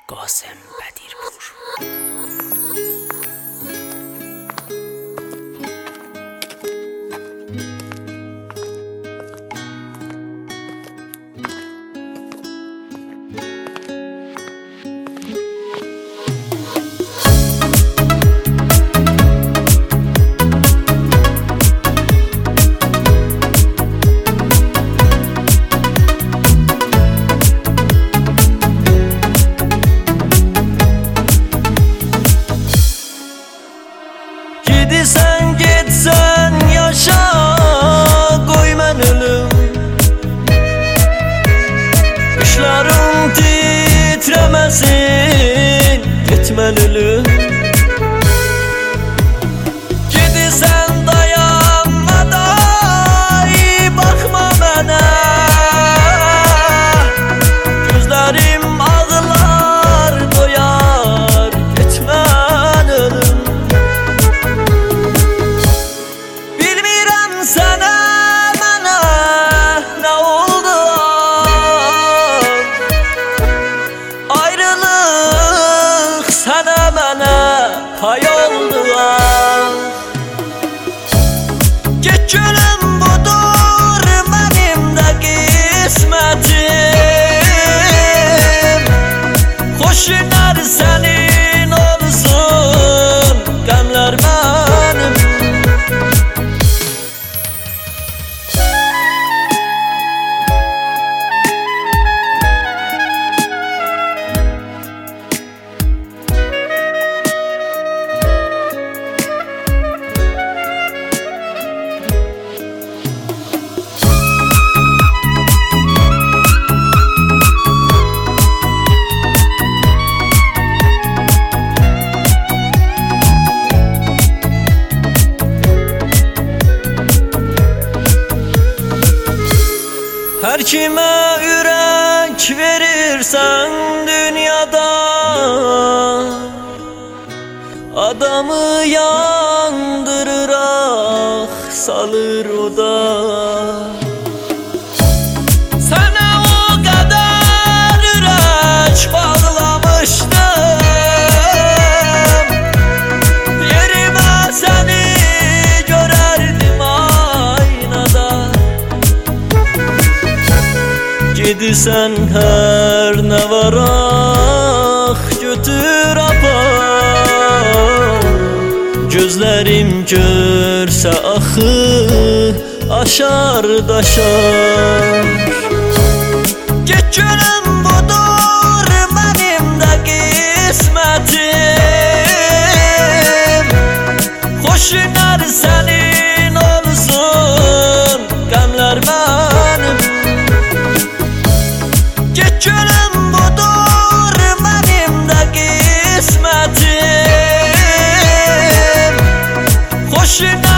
Qasım Bədirpur. Gidisən getsən yaşa, qoy mən ölüm. Qışlarım titrəməsin, getmən ölüm. Gidisən dayanmada, baxma mənə. Gözlərim ağlar, doyar, getmən ölüm. Sənə, mənə nə oldu? Ayrılıq sənə, mənə pay oldu. Get gülüm, budur mənim də qismətim. Xoş günlər sənin olsun, qəmlər mənim. Hər kimə ürək verirsən dünyada, adamı yandırır, salır oda. Sənə o qədər ürək bağlamışdım, yerimə səni görərdim aynada. Gidisən hər nə var, götür apar. Gözlərim görsə axı aşar daşar. Get gülüm, budur mənim də qismətim. Xoş günlər sənin olsun, qəmlər mənim. Get gülüm, budur mənim də qismətim. Xoş günlər